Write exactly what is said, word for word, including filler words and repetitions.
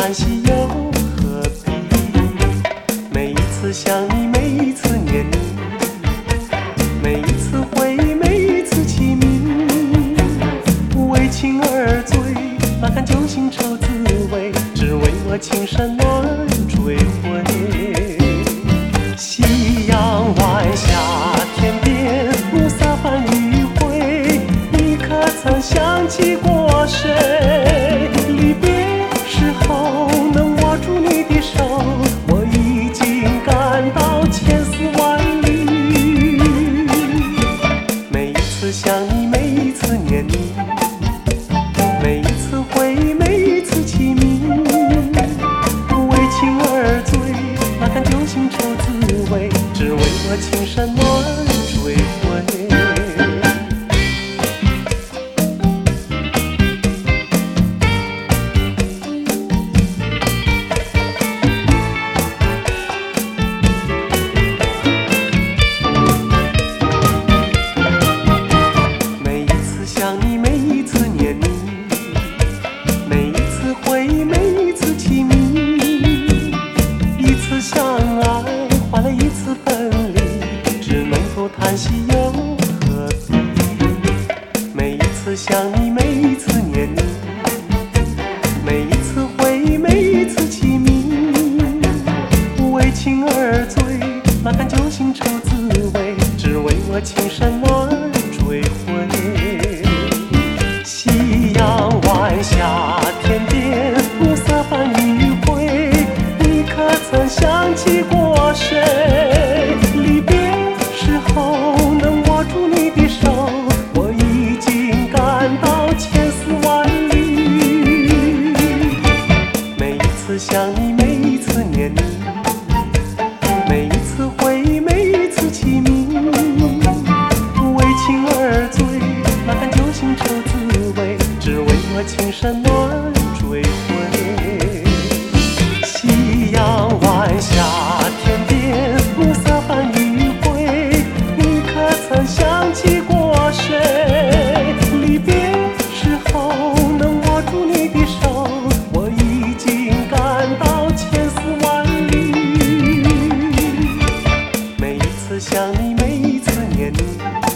叹息又何必？每一次想你，每一次念你，每一次回忆，每一次凄迷。为情而醉，哪堪酒醒愁滋味？只为我情深难追回。夕阳晚，夏天边，暮色伴余晖。你可曾想起过谁？离别时候能握住你的手，我已经感到千丝万缕。每一次想你，每一次念你，每一次回忆，每一次凄迷。为情而醉，哪堪酒醒愁滋味？只为我情深难追回。每一次想你，每一次念你，每一次回忆，每一次凄迷。一次相爱换来一次分离，只能够叹息又何必？每一次想你，每一次念你，每一次回忆，每一次凄迷。为情而醉，哪堪酒醒愁滋味？只为我情深难追回。夕阳晚，夏天边，暮色伴余晖。你可曾想起过谁？离别时候能握住你的手，我已经感到千丝万缕。每一次想你，每一次念你，每一次回忆，每一次凄迷。为情而醉，哪堪酒醒愁滋味？只为我情深难追回。夕阳晚，夏天边，暮色伴余晖。你可曾想起过谁？离别时候能握住你的手，我已经感到千丝万缕。每一次想你，每一次念你，